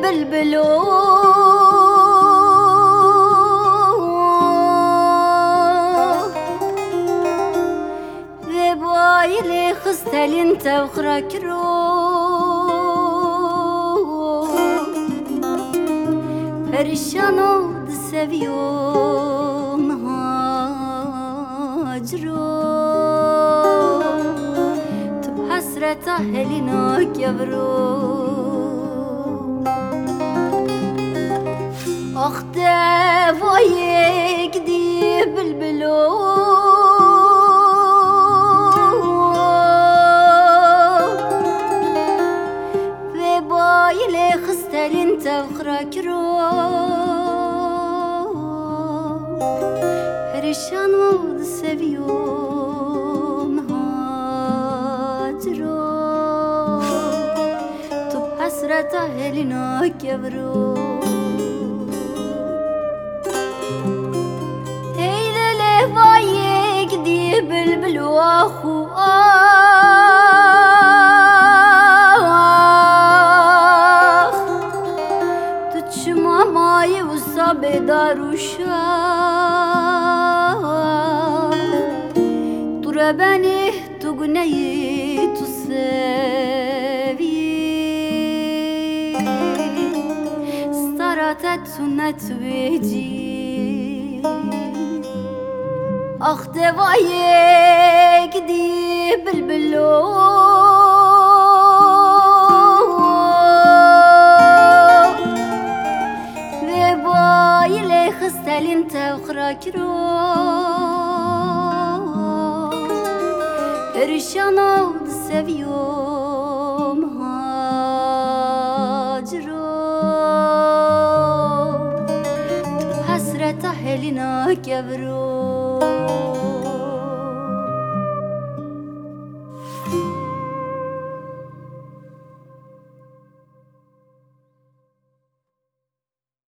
bülbülü ve böyle kıstelin tevkrak perişan oldu seviyorum hacro tüp hasreta helina gevro ah devaya gidip bülbülü ve böyle kıstelin tevkrak perişan oldu seviyorum hacro tüp hasreta helina gevro vay gidi bülbül ahu ah tuçma mayi usa bedaruşa tura beni tugneyi tu sevi staratet sunnet veci ah devaya gidip bülbülü ve böyle kıstelin tevkrak perişan oldu seviyorum hacro hasreta helina gevro